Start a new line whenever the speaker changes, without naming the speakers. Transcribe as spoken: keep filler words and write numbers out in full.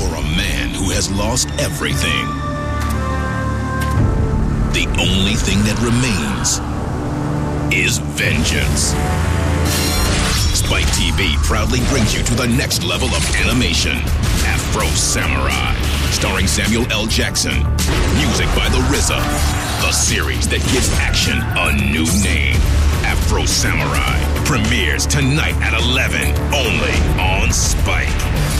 for a man who has lost everything. The only thing that remains is vengeance. Spike T V proudly brings you to the next level of animation. Afro Samurai, starring Samuel L. Jackson. Music by the R Z A. The series that gives action a new name. Afro Samurai premieres tonight at eleven, only on Spike.